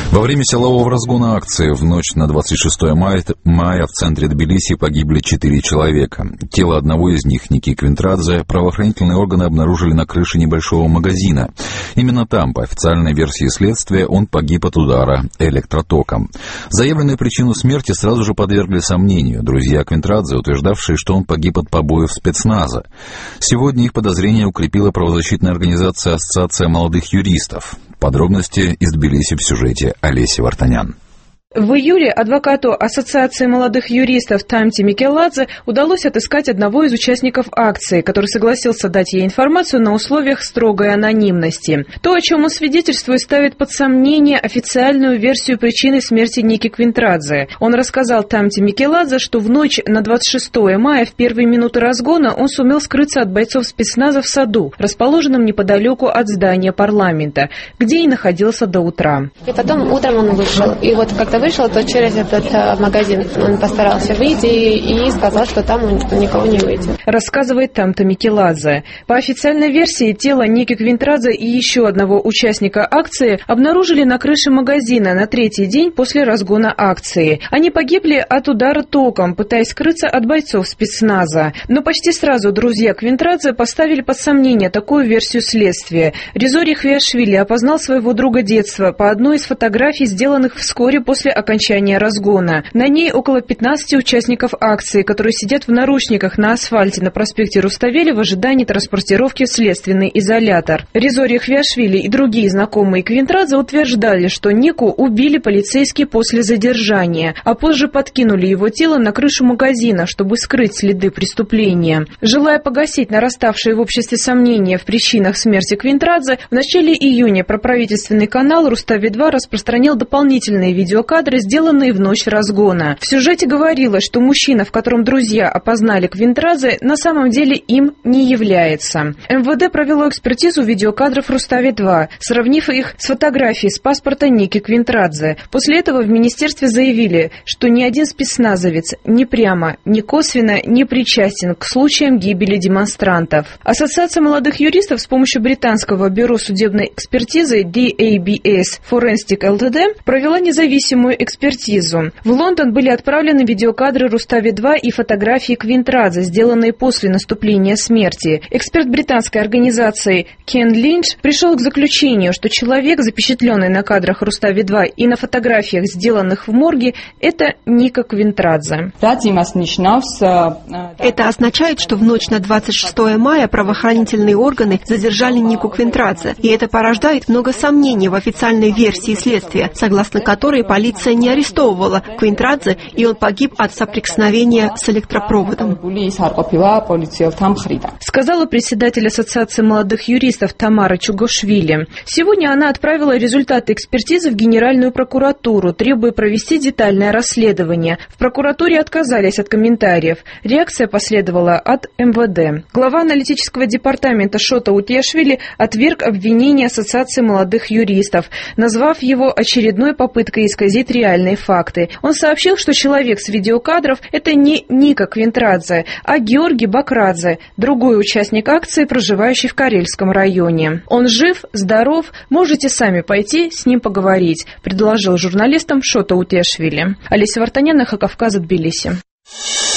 Во время силового разгона акции в ночь на 26 мая в центре Тбилиси погибли 4 человека. Тело одного из них, Ники Квинтрадзе, правоохранительные органы обнаружили на крыше небольшого магазина. Именно там, по официальной версии следствия, он погиб от удара электротоком. Заявленную причину смерти сразу же подвергли сомнению друзья Квинтрадзе, утверждавшие, что он погиб от побоев спецназа. Сегодня их подозрение укрепила правозащитная организация «Ассоциация молодых юристов». Подробности из Тбилиси в сюжете Олеси Вартанян. В июле адвокату Ассоциации молодых юристов Тамте Микеладзе удалось отыскать одного из участников акции, который согласился дать ей информацию на условиях строгой анонимности. То, о чем он свидетельствует, ставит под сомнение официальную версию причины смерти Ники Квинтрадзе. Он рассказал Тамте Микеладзе, что в ночь на 26 мая в первые минуты разгона он сумел скрыться от бойцов спецназа в саду, расположенном неподалеку от здания парламента, где и находился до утра. И потом утром он вышел. И вот когда вышел, то через этот магазин он постарался выйти и сказал, что там никого не выйдет. Рассказывает Тамта Микеладзе. По официальной версии, тело Ники Квинтрадзе и еще одного участника акции обнаружили на крыше магазина на третий день после разгона акции. Они погибли от удара током, пытаясь скрыться от бойцов спецназа. Но почти сразу друзья Квинтрадзе поставили под сомнение такую версию следствия. Резори Хвиашвили опознал своего друга детства по одной из фотографий, сделанных вскоре после окончания разгона. На ней около 15 участников акции, которые сидят в наручниках на асфальте на проспекте Руставели в ожидании транспортировки в следственный изолятор. Резори Хвиашвили и другие знакомые Квинтрадзе утверждали, что Нику убили полицейские после задержания, а позже подкинули его тело на крышу магазина, чтобы скрыть следы преступления. Желая погасить нараставшие в обществе сомнения в причинах смерти Квинтрадзе, в начале июня проправительственный канал Рустави-2 распространил дополнительные видеокадры, сделанные в ночь разгона. В сюжете говорилось, что мужчина, в котором друзья опознали Квинтрадзе, на самом деле им не является. МВД провело экспертизу видеокадров Рустави-2, сравнив их с фотографией с паспорта Ники Квинтрадзе. После этого в министерстве заявили, что ни один спецназовец ни прямо, ни косвенно не причастен к случаям гибели демонстрантов. Ассоциация молодых юристов с помощью британского бюро судебной экспертизы DABS Forensic Ltd провела независимую экспертизу. В Лондон были отправлены видеокадры Рустави-2 и фотографии Квинтрадзе, сделанные после наступления смерти. Эксперт британской организации Кен Линч пришел к заключению, что человек, запечатленный на кадрах Рустави-2 и на фотографиях, сделанных в морге, это Ника Квинтрадзе. Это означает, что в ночь на 26 мая правоохранительные органы задержали Нику Квинтрадзе, и это порождает много сомнений в официальной версии следствия, согласно которой полиция не арестовывала Квинтрадзе, и он погиб от соприкосновения с электропроводом. Сказала председатель Ассоциации молодых юристов Тамара Чугошвили. Сегодня она отправила результаты экспертизы в Генеральную прокуратуру, требуя провести детальное расследование. В прокуратуре отказались от комментариев. Реакция последовала от МВД. Глава аналитического департамента Шота Утияшвили отверг обвинение Ассоциации молодых юристов, назвав его очередной попыткой исказить реальные факты. Он сообщил, что человек с видеокадров – это не Ника Квинтрадзе, а Георгий Бакрадзе, другой участник акции, проживающий в Карельском районе. Он жив, здоров, можете сами пойти с ним поговорить, предложил журналистам Шота Утияшвили. Олеся Вартанян, Кавказ, Тбилиси.